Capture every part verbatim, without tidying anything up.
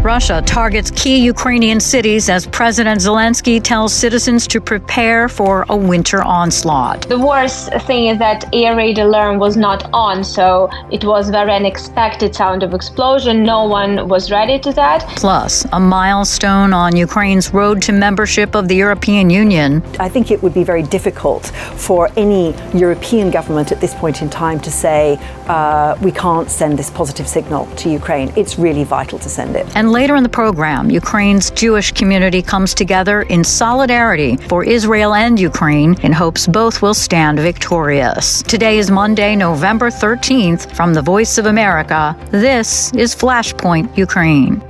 Russia targets key Ukrainian cities as President Zelensky tells citizens to prepare for a winter onslaught. The worst thing is that air raid alarm was not on, so it was very unexpected sound of explosion. No one was ready to that. Plus, a milestone on Ukraine's road to membership of the European Union. I think it would be very difficult for any European government at this point in time to say, uh, we can't send this positive signal to Ukraine. It's really vital to send it. And later in the program, Ukraine's Jewish community comes together in solidarity for Israel and Ukraine in hopes both will stand victorious. Today is Monday, November thirteenth. From the Voice of America, this is Flashpoint Ukraine.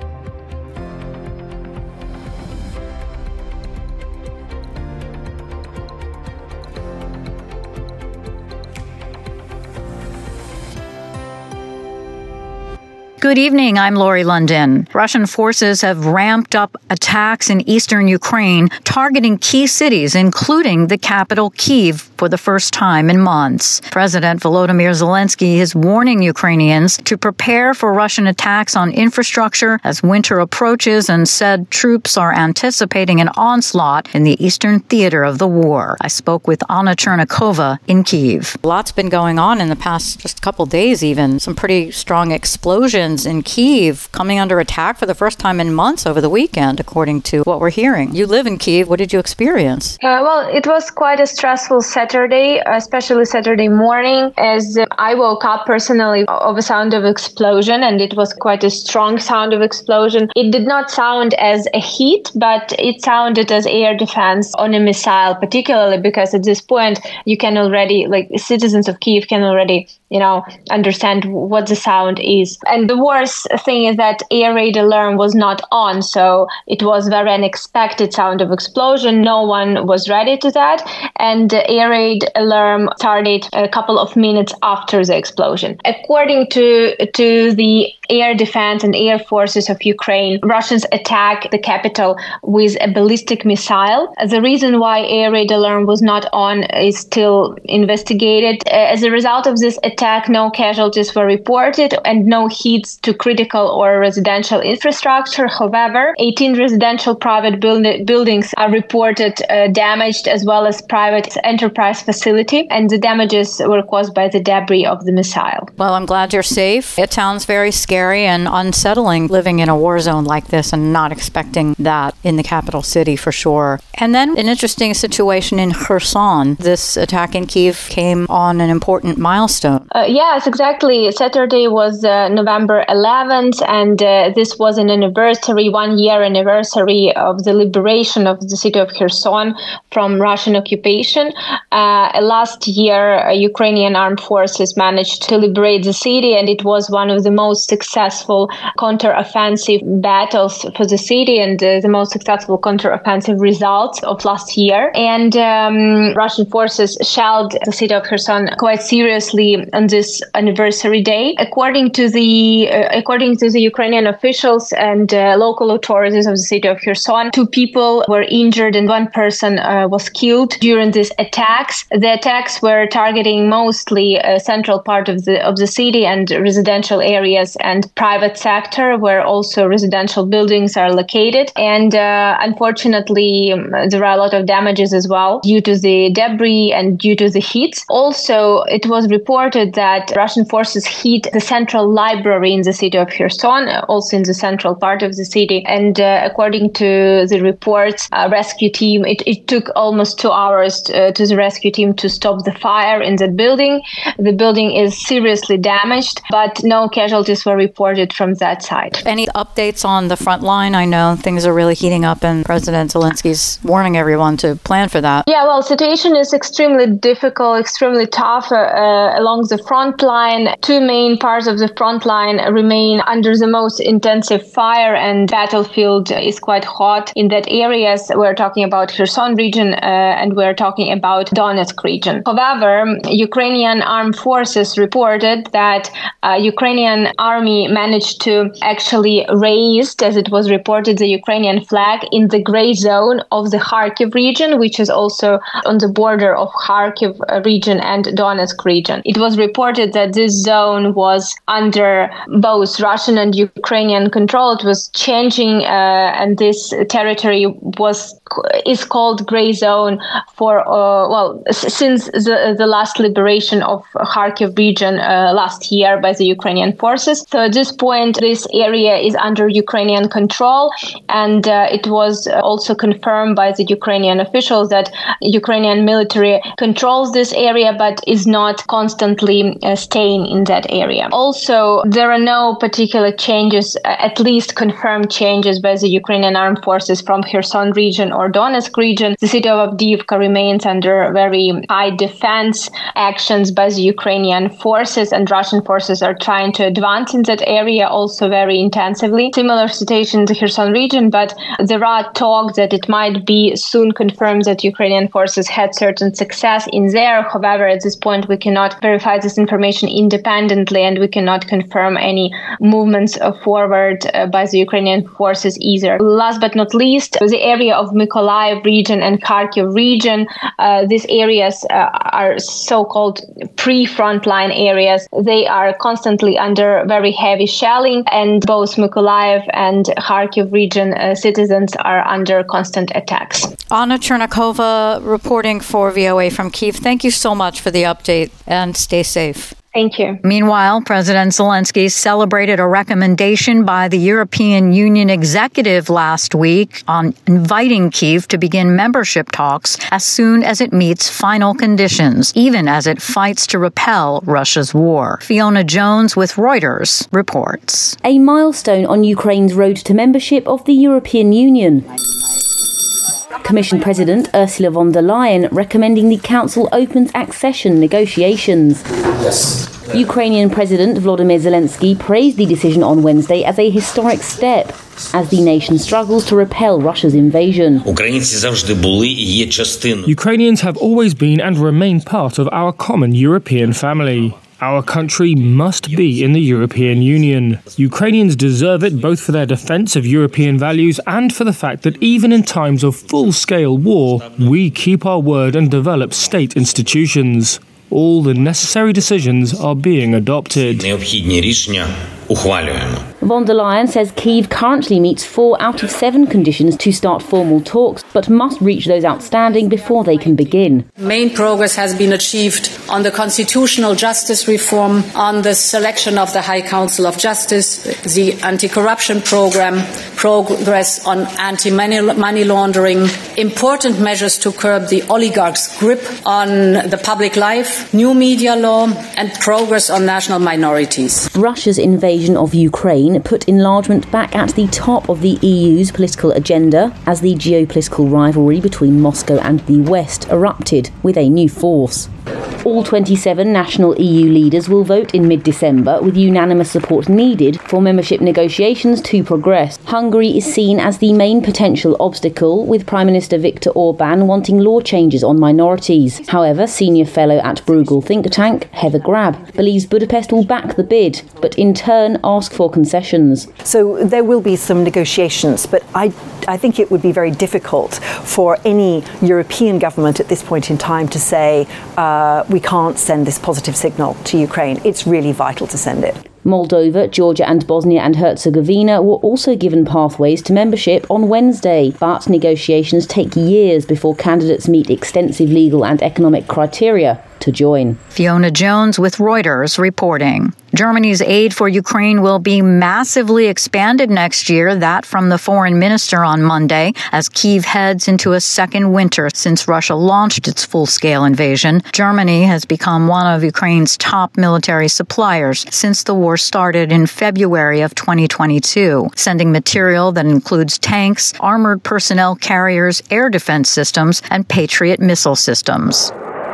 Good evening, I'm Lori London. Russian forces have ramped up attacks in eastern Ukraine, targeting key cities, including the capital, Kyiv, for the first time in months. President Volodymyr Zelensky is warning Ukrainians to prepare for Russian attacks on infrastructure as winter approaches and said troops are anticipating an onslaught in the eastern theater of the war. I spoke with Anna Chernikova in Kyiv. Lots been going on in the past just couple days even. Some pretty strong explosions in Kyiv coming under attack for the first time in months over the weekend, according to what we're hearing. You live in Kyiv. What did you experience? Uh, well, it was quite a stressful Saturday, especially Saturday morning, as uh, I woke up personally of a sound of explosion, and it was quite a strong sound of explosion. It did not sound as a hit, but it sounded as air defense on a missile, particularly because at this point you can already, like citizens of Kyiv can already, you know, understand what the sound is. And the worst thing is that air raid alarm was not on, so it was very unexpected sound of explosion. No one was ready to that, and the air raid alarm started a couple of minutes after the explosion. According to to the air defense and air forces of Ukraine, Russians attacked the capital with a ballistic missile. The reason why air raid alarm was not on is still investigated. As a result of this attack, no casualties were reported and no hits to critical or residential infrastructure. However, eighteen residential private build- buildings are reported uh, damaged, as well as private enterprise facility, and the damages were caused by the debris of the missile. Well, I'm glad you're safe. It sounds very scary and unsettling living in a war zone like this and not expecting that in the capital city for sure. And then an interesting situation in Kherson. This attack in Kyiv came on an important milestone. Uh, yes, exactly. Saturday was uh, November eleventh, and uh, this was an anniversary, one year anniversary of the liberation of the city of Kherson from Russian occupation. Uh, last year, uh, Ukrainian armed forces managed to liberate the city, and it was one of the most successful counter-offensive battles for the city and uh, the most successful counter-offensive results of last year. And um, Russian forces shelled the city of Kherson quite seriously on this anniversary day. According to the uh, according to the Ukrainian officials and uh, local authorities of the city of Kherson, two people were injured and one person uh, was killed during these attacks. The attacks were targeting mostly a central part of the of the city and residential areas and private sector, where also residential buildings are located. And uh, unfortunately, um, there are a lot of damages as well due to the debris and due to the heat. Also, it was reported that Russian forces hit the central library in the city of Kherson, also in the central part of the city. And uh, according to the reports, uh, rescue team, it, it took almost two hours to, uh, to the rescue team to stop the fire in the building. The building is seriously damaged, but no casualties were reported from that side. Any updates on the front line? I know things are really heating up and President Zelensky's warning everyone to plan for that. Yeah, well, situation is extremely difficult, extremely tough uh, uh, along the front line. Two main parts of the front line remain under the most intensive fire, and battlefield is quite hot in that areas. We're talking about Kherson region uh, and we're talking about Donetsk region. However, Ukrainian armed forces reported that uh, Ukrainian army managed to actually raise, as it was reported, the Ukrainian flag in the gray zone of the Kharkiv region, which is also on the border of Kharkiv region and Donetsk region. It was reported that this zone was under both Russian and Ukrainian control. It was changing, uh, and this territory was is called gray zone for uh, well since the the last liberation of Kharkiv region uh, last year by the Ukrainian forces. So at this point, this area is under Ukrainian control, and uh, it was also confirmed by the Ukrainian officials that Ukrainian military controls this area, but is not constantly uh, staying in that area. Also, there are no particular changes, uh, at least confirmed changes by the Ukrainian armed forces from Kherson region or Donetsk region. The city of Avdiivka remains under very high defense actions by the Ukrainian forces, and Russian forces are trying to advance in that area also very intensively. Similar situation in the Kherson region, but there are talks that it might be soon confirmed that Ukrainian forces had certain success in there. However, at this point, we cannot verify this information independently, and we cannot confirm any movements forward uh, by the Ukrainian forces either. Last but not least, the area of Mykolaiv region and Kharkiv region, uh, these areas uh, are so-called pre-frontline areas. They are constantly under very heavy shelling, and both Mykolaiv and Kharkiv region uh, citizens are under constant attacks. Anna Chernakova reporting for V O A from Kyiv. Thank you so much for the update, and stay safe. Thank you. Meanwhile, President Zelensky celebrated a recommendation by the European Union executive last week on inviting Kyiv to begin membership talks as soon as it meets final conditions, even as it fights to repel Russia's war. Fiona Jones with Reuters reports. A milestone on Ukraine's road to membership of the European Union. Commission President Ursula von der Leyen recommending the Council opens accession negotiations. Yes. Ukrainian President Volodymyr Zelensky praised the decision on Wednesday as a historic step as the nation struggles to repel Russia's invasion. Ukrainians have always been and remain part of our common European family. Our country must be in the European Union. Ukrainians deserve it both for their defence of European values and for the fact that even in times of full-scale war, we keep our word and develop state institutions. All the necessary decisions are being adopted. Von der Leyen says Kyiv currently meets four out of seven conditions to start formal talks, but must reach those outstanding before they can begin. Main progress has been achieved on the constitutional justice reform, on the selection of the High Council of Justice, the anti-corruption program, progress on anti-money laundering, important measures to curb the oligarchs' grip on the public life, new media law, and progress on national minorities. Russia's invasion of Ukraine put enlargement back at the top of the E U's political agenda as the geopolitical rivalry between Moscow and the West erupted with a new force. All twenty-seven national E U leaders will vote in mid-December with unanimous support needed for membership negotiations to progress. Hungary is seen as the main potential obstacle, with Prime Minister Viktor Orban wanting law changes on minorities. However, senior fellow at Bruegel think tank, Heather Grab, believes Budapest will back the bid, but in turn ask for concessions. So there will be some negotiations, but I, I think it would be very difficult for any European government at this point in time to say, uh, we can't send this positive signal to Ukraine. It's really vital to send it. Moldova, Georgia and Bosnia and Herzegovina were also given pathways to membership on Wednesday, but negotiations take years before candidates meet extensive legal and economic criteria to join. Fiona Jones with Reuters reporting. Germany's aid for Ukraine will be massively expanded next year, that from the foreign minister on Monday, as Kyiv heads into a second winter since Russia launched its full-scale invasion. Germany has become one of Ukraine's top military suppliers since the war started in February of twenty twenty-two, sending material that includes tanks, armored personnel carriers, air defense systems, and Patriot missile systems.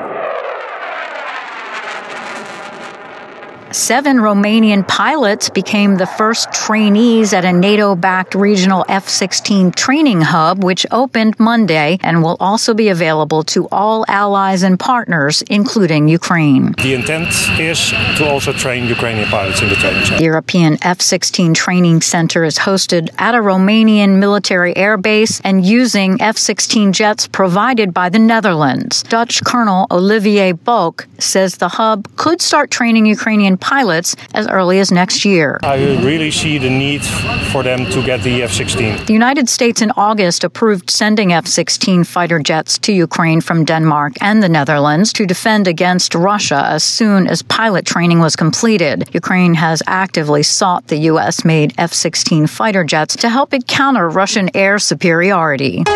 Seven Romanian pilots became the first trainees at a NATO-backed regional F sixteen training hub, which opened Monday and will also be available to all allies and partners, including Ukraine. The intent is to also train Ukrainian pilots in the training center. The European F sixteen Training Center is hosted at a Romanian military air base and using F sixteen jets provided by the Netherlands. Dutch Colonel Olivier Boek says the hub could start training Ukrainian pilots as early as next year. I really see the need for them to get the F sixteen. The United States in August approved sending F sixteen fighter jets to Ukraine from Denmark and the Netherlands to defend against Russia as soon as pilot training was completed. Ukraine has actively sought the U S-made F sixteen fighter jets to help it counter Russian air superiority.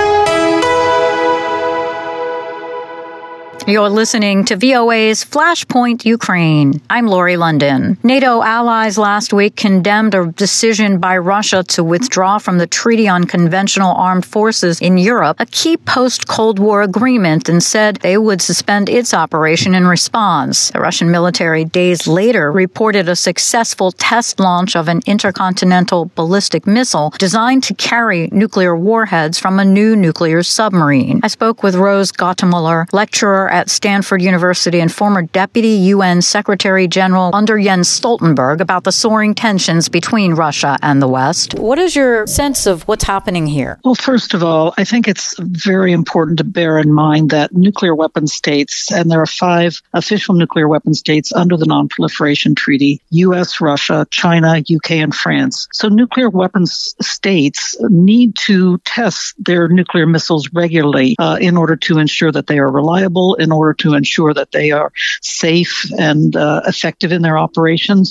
You're listening to V O A's Flashpoint Ukraine. I'm Lori London. NATO allies last week condemned a decision by Russia to withdraw from the Treaty on Conventional Armed Forces in Europe, a key post-Cold War agreement, and said they would suspend its operation in response. The Russian military days later reported a successful test launch of an intercontinental ballistic missile designed to carry nuclear warheads from a new nuclear submarine. I spoke with Rose Gottemoeller, lecturer at Stanford University and former Deputy U N Secretary General under Jens Stoltenberg, about the soaring tensions between Russia and the West. What is your sense of what's happening here? Well, first of all, I think it's very important to bear in mind that nuclear weapon states, and there are five official nuclear weapon states under the Non-Proliferation Treaty, U S, Russia, China, U K, and France. So nuclear weapons states need to test their nuclear missiles regularly uh, in order to ensure that they are reliable, in order to ensure that they are safe and uh, effective in their operations.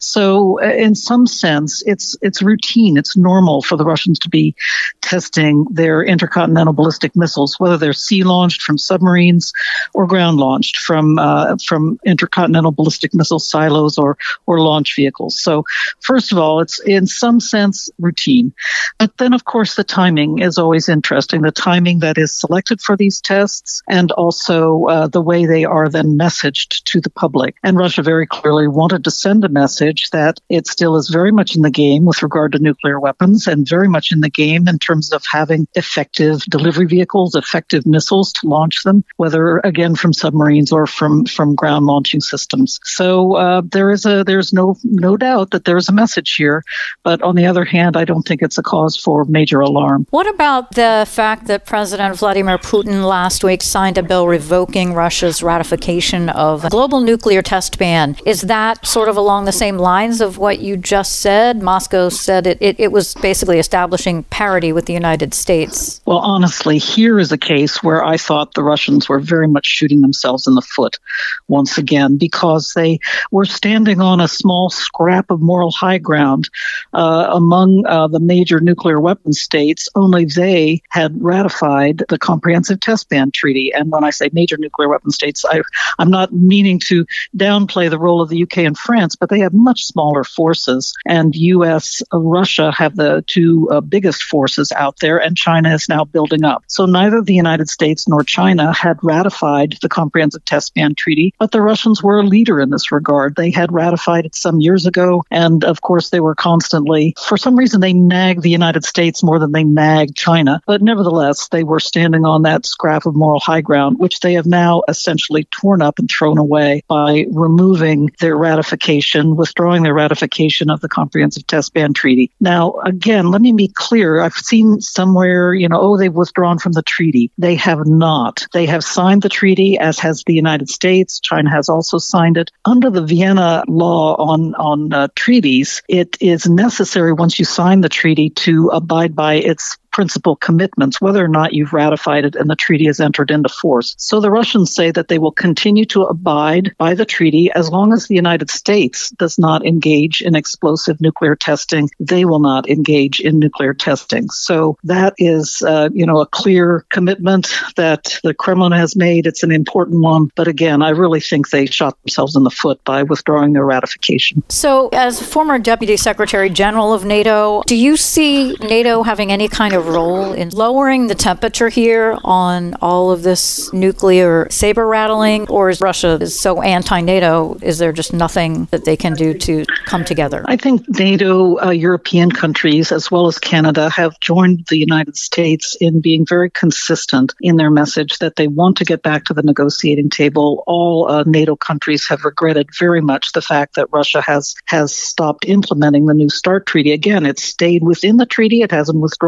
So uh, in some sense, it's it's routine. It's normal for the Russians to be testing their intercontinental ballistic missiles, whether they're sea-launched from submarines or ground-launched from uh, from intercontinental ballistic missile silos or, or launch vehicles. So first of all, it's in some sense routine. But then, of course, the timing is always interesting. The timing that is selected for these tests, and also Uh, the way they are then messaged to the public. And Russia very clearly wanted to send a message that it still is very much in the game with regard to nuclear weapons, and very much in the game in terms of having effective delivery vehicles, effective missiles to launch them, whether, again, from submarines or from, from ground launching systems. So uh, there is a there's no no doubt that there is a message here. But on the other hand, I don't think it's a cause for major alarm. What about the fact that President Vladimir Putin last week signed a bill revoking Russia's ratification of a global nuclear test ban? Is that sort of along the same lines of what you just said? Moscow said it, it, it was basically establishing parity with the United States. Well, honestly, here is a case where I thought the Russians were very much shooting themselves in the foot once again, because they were standing on a small scrap of moral high ground uh, among uh, the major nuclear weapon states. Only they had ratified the Comprehensive Test Ban Treaty. And when I say major nuclear weapon states, I, I'm not meaning to downplay the role of the U K and France, but they have much smaller forces. And U S, Russia have the two uh, biggest forces out there, and China is now building up. So neither the United States nor China had ratified the Comprehensive Test Ban Treaty, but the Russians were a leader in this regard. They had ratified it some years ago, and of course they were constantly, for some reason, they nagged the United States more than they nagged China. But nevertheless, they were standing on that scrap of moral high ground, which they have now essentially torn up and thrown away by removing their ratification, withdrawing their ratification of the Comprehensive Test Ban Treaty. Now, again, let me be clear. I've seen somewhere, you know, oh, they've withdrawn from the treaty. They have not. They have signed the treaty, as has the United States. China has also signed it. Under the Vienna law on, on uh, treaties, it is necessary once you sign the treaty to abide by its principal commitments, whether or not you've ratified it and the treaty has entered into force. So the Russians say that they will continue to abide by the treaty as long as the United States does not engage in explosive nuclear testing. They will not engage in nuclear testing. So that is, uh, you know, a clear commitment that the Kremlin has made. It's an important one. But again, I really think they shot themselves in the foot by withdrawing their ratification. So as former Deputy Secretary General of NATO, do you see NATO having any kind of role in lowering the temperature here on all of this nuclear saber rattling, or is Russia is so anti-NATO, is there just nothing that they can do to come together? I think NATO, uh, European countries, as well as Canada, have joined the United States in being very consistent in their message that they want to get back to the negotiating table. All uh, NATO countries have regretted very much the fact that Russia has, has stopped implementing the New START treaty. Again, it's stayed within the treaty. It hasn't withdrawn from New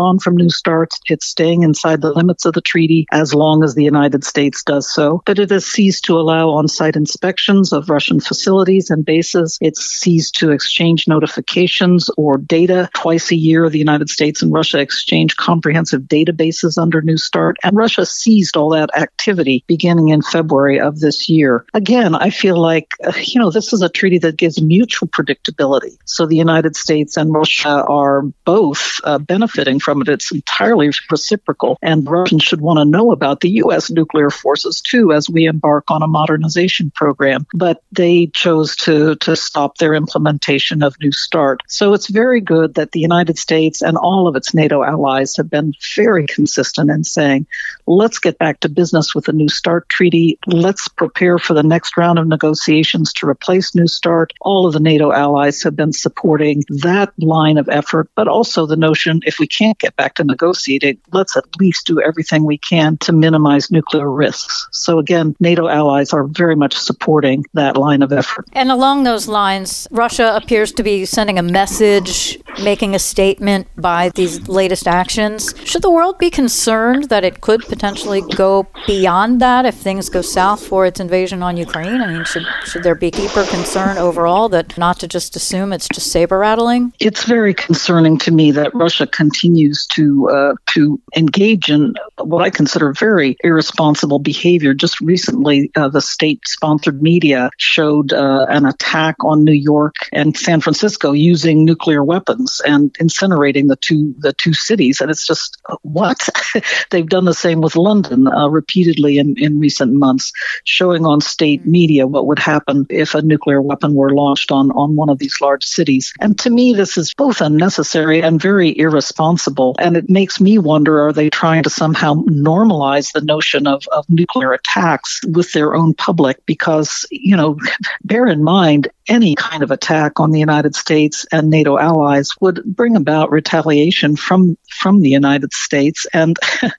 new starts. It's staying inside the limits of the treaty as long as the United States does so. But it has ceased to allow on-site inspections of Russian facilities and bases. It's ceased to exchange notifications or data. Twice a year, the United States and Russia exchange comprehensive databases under New START, and Russia seized all that activity beginning in February of this year. Again, I feel like, uh, you know, this is a treaty that gives mutual predictability. So the United States and Russia are both uh, benefiting from it. It's entirely reciprocal, and Russians should want to know about the U S nuclear forces too as we embark on a modernization program. But they chose to, to stop their implementation of New START. So it's very good that the United States and all of its NATO allies have been very consistent in saying, let's get back to business with the New START treaty. Let's prepare for the next round of negotiations to replace New START. All of the NATO allies have been supporting that line of effort, but also the notion if we can't get back to negotiating, let's at least do everything we can to minimize nuclear risks. So again, NATO allies are very much supporting that line of effort. And along those lines, Russia appears to be sending a message, making a statement by these latest actions. Should the world be concerned that it could potentially go beyond that if things go south for its invasion on Ukraine? I mean, should should there be deeper concern overall that not to just assume it's just saber rattling? It's very concerning to me that Russia continues to uh, to engage in what I consider very irresponsible behavior. Just recently, uh, the state-sponsored media showed uh, an attack on New York and San Francisco using nuclear weapons and incinerating the two the two cities. And it's just, what? They've done the same with London uh, repeatedly in, in recent months, showing on state media what would happen if a nuclear weapon were launched on, on one of these large cities. And to me, this is both unnecessary and very irresponsible. And it makes me wonder, are they trying to somehow normalize the notion of, of nuclear attacks with their own public? Because, you know, bear in mind, any kind of attack on the United States and NATO allies would bring about retaliation from from the United States. And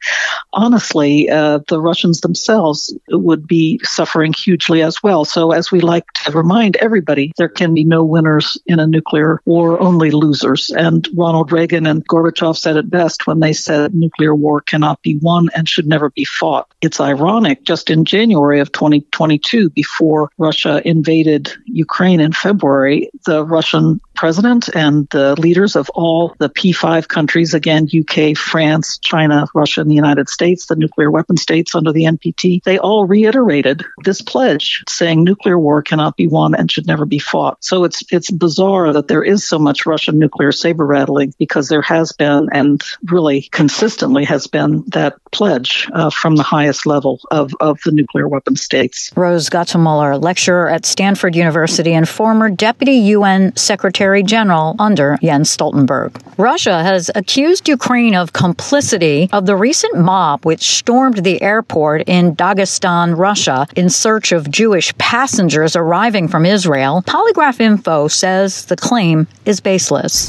honestly, uh, the Russians themselves would be suffering hugely as well. So as we like to remind everybody, there can be no winners in a nuclear war, only losers. And Ronald Reagan and Gorbachev said it best when they said nuclear war cannot be won and should never be fought. It's ironic, just in January of twenty twenty-two, before Russia invaded Ukraine in February, the Russian president and the leaders of all the P five countries, again, U K, France, China, Russia, and the United States, the nuclear weapon states under the N P T, they all reiterated this pledge saying nuclear war cannot be won and should never be fought. So it's it's bizarre that there is so much Russian nuclear saber rattling, because there has been, and really consistently has been, that pledge uh, from the highest level of, of the nuclear weapon states. Rose Gottemoeller, lecturer at Stanford University and former Deputy U N Secretary General under Jens Stoltenberg. Russia has accused Ukraine of complicity of the recent mob which stormed the airport in Dagestan, Russia, in search of Jewish passengers arriving from Israel. Polygraph Info says the claim is baseless.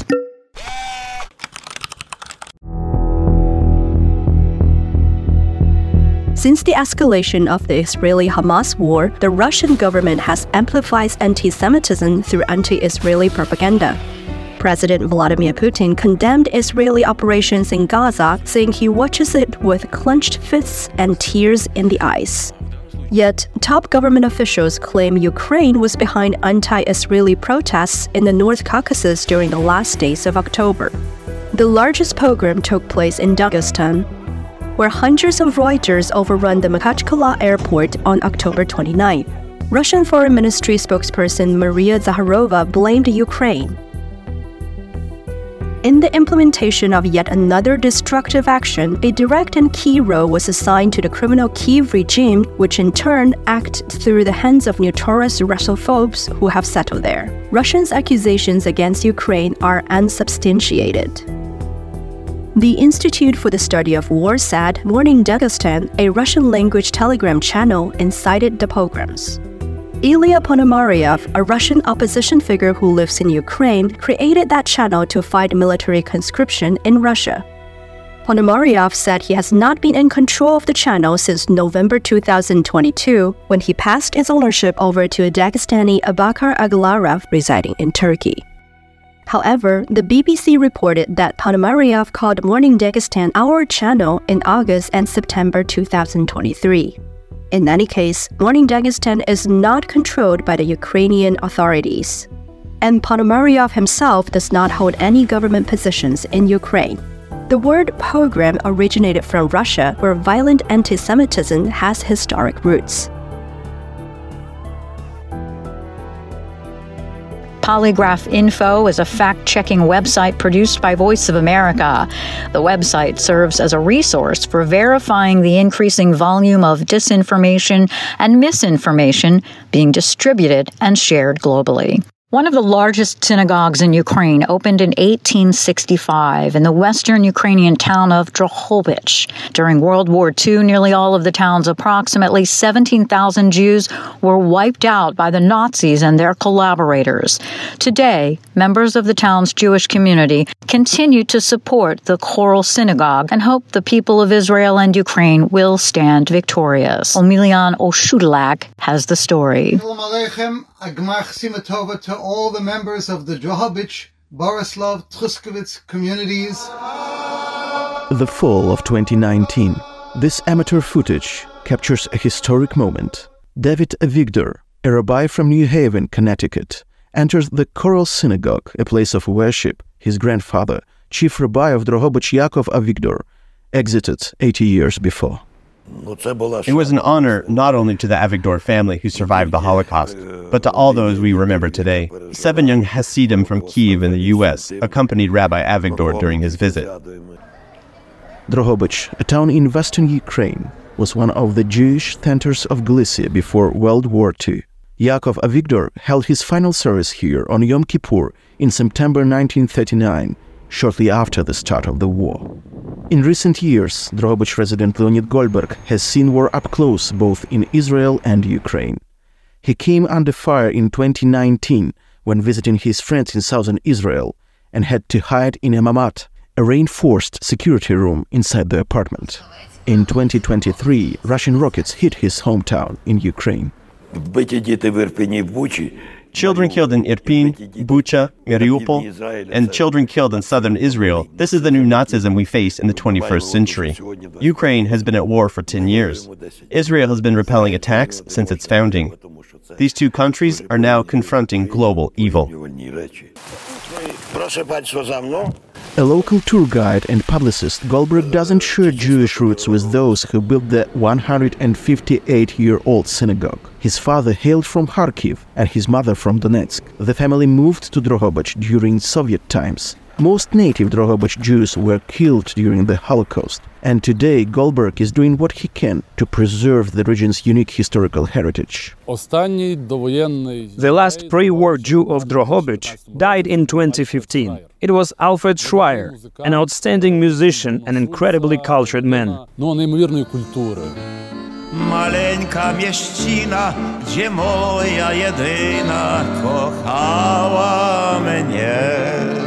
Since the escalation of the Israeli-Hamas war, the Russian government has amplified anti-Semitism through anti-Israeli propaganda. President Vladimir Putin condemned Israeli operations in Gaza, saying he watches it with clenched fists and tears in the eyes. Yet, top government officials claim Ukraine was behind anti-Israeli protests in the North Caucasus during the last days of October. The largest pogrom took place in Dagestan, where hundreds of rioters overrun the Makhachkala airport on October twenty-ninth. Russian Foreign Ministry spokesperson Maria Zakharova blamed Ukraine. In the implementation of yet another destructive action, a direct and key role was assigned to the criminal Kyiv regime, which in turn acted through the hands of notorious Russophobes who have settled there. Russia's accusations against Ukraine are unsubstantiated. The Institute for the Study of War said Morning Dagestan, a Russian-language telegram channel, incited the pogroms. Ilya Ponomaryov, a Russian opposition figure who lives in Ukraine, created that channel to fight military conscription in Russia. Ponomaryov said he has not been in control of the channel since November two thousand twenty-two, when he passed its ownership over to a Dagestani Abakar Aglarov residing in Turkey. However, the B B C reported that Ponomaryov called Morning Dagestan our channel in August and September two thousand twenty-three. In any case, Morning Dagestan is not controlled by the Ukrainian authorities. And Ponomaryov himself does not hold any government positions in Ukraine. The word pogrom originated from Russia, where violent anti-Semitism has historic roots. Polygraph Info is a fact-checking website produced by Voice of America. The website serves as a resource for verifying the increasing volume of disinformation and misinformation being distributed and shared globally. One of the largest synagogues in Ukraine opened in eighteen sixty-five in the western Ukrainian town of Drohobych. During World War Two, nearly all of the town's approximately seventeen thousand Jews were wiped out by the Nazis and their collaborators. Today, members of the town's Jewish community continue to support the Choral Synagogue and hope the people of Israel and Ukraine will stand victorious. Omilian Oshudlak has the story. To all the members of the Drohobych, Borislav, Truskovitz communities. The fall of twenty nineteen. This amateur footage captures a historic moment. David Avigdor, a rabbi from New Haven, Connecticut, enters the Choral Synagogue, a place of worship his grandfather, chief rabbi of Drohobych Yakov Avigdor, exited eighty years before. It was an honor not only to the Avigdor family who survived the Holocaust, but to all those we remember today. Seven young Hasidim from Kyiv in the U S accompanied Rabbi Avigdor during his visit. Drohobych, a town in western Ukraine, was one of the Jewish centers of Galicia before World War Two. Yakov Avigdor held his final service here on Yom Kippur in September nineteen thirty-nine, shortly after the start of the war. In recent years, Drohobych resident Leonid Goldberg has seen war up close both in Israel and Ukraine. He came under fire in twenty nineteen when visiting his friends in southern Israel and had to hide in a mamad, a reinforced security room inside the apartment. In twenty twenty-three, Russian rockets hit his hometown in Ukraine. Children killed in Irpin, Bucha, Mariupol, and children killed in southern Israel. This is the new Nazism we face in the twenty-first century. Ukraine has been at war for ten years. Israel has been repelling attacks since its founding. These two countries are now confronting global evil. A local tour guide and publicist, Goldberg doesn't share Jewish roots with those who built the one hundred fifty-eight-year-old synagogue. His father hailed from Kharkiv and his mother from Donetsk. The family moved to Drohobych during Soviet times. Most native Drohobych Jews were killed during the Holocaust, and today Goldberg is doing what he can to preserve the region's unique historical heritage. The last pre-war Jew of Drohobych died in twenty fifteen. It was Alfred Schreier, an outstanding musician and incredibly cultured man. Маленька міщина, gdzie moja jedyna kochała mnie.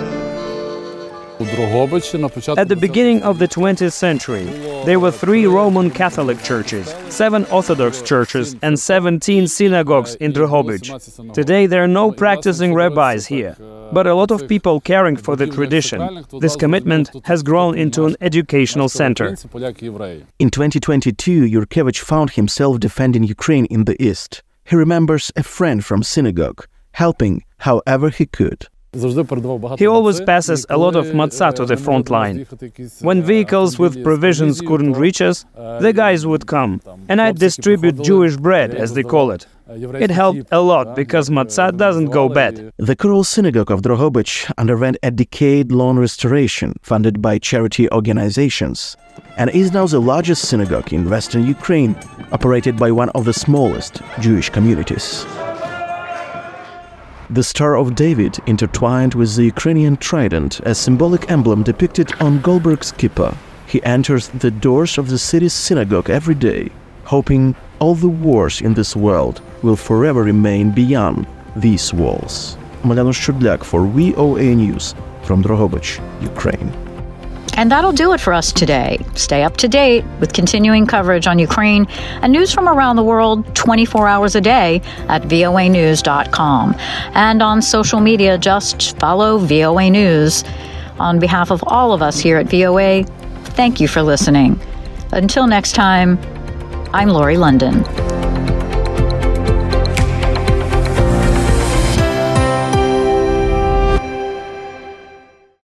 At the beginning of the twentieth century, there were three Roman Catholic churches, seven Orthodox churches, and seventeen synagogues in Drohobych. Today there are no practicing rabbis here, but a lot of people caring for the tradition. This commitment has grown into an educational center. In twenty twenty-two, Yurkevich found himself defending Ukraine in the East. He remembers a friend from synagogue, helping however he could. He always passes a lot of matzah to the front line. When vehicles with provisions couldn't reach us, the guys would come, and I'd distribute Jewish bread, as they call it. It helped a lot because matzah doesn't go bad. The Choral Synagogue of Drohobych underwent a decade-long restoration funded by charity organizations and is now the largest synagogue in western Ukraine, operated by one of the smallest Jewish communities. The Star of David intertwined with the Ukrainian trident, a symbolic emblem depicted on Goldberg's kippah. He enters the doors of the city's synagogue every day, hoping all the wars in this world will forever remain beyond these walls. Omilian Oshudlak for V O A News from Drohobych, Ukraine. And that'll do it for us today. Stay up to date with continuing coverage on Ukraine and news from around the world twenty-four hours a day at V O A news dot com. And on social media, just follow V O A News. On behalf of all of us here at V O A, thank you for listening. Until next time, I'm Lori London.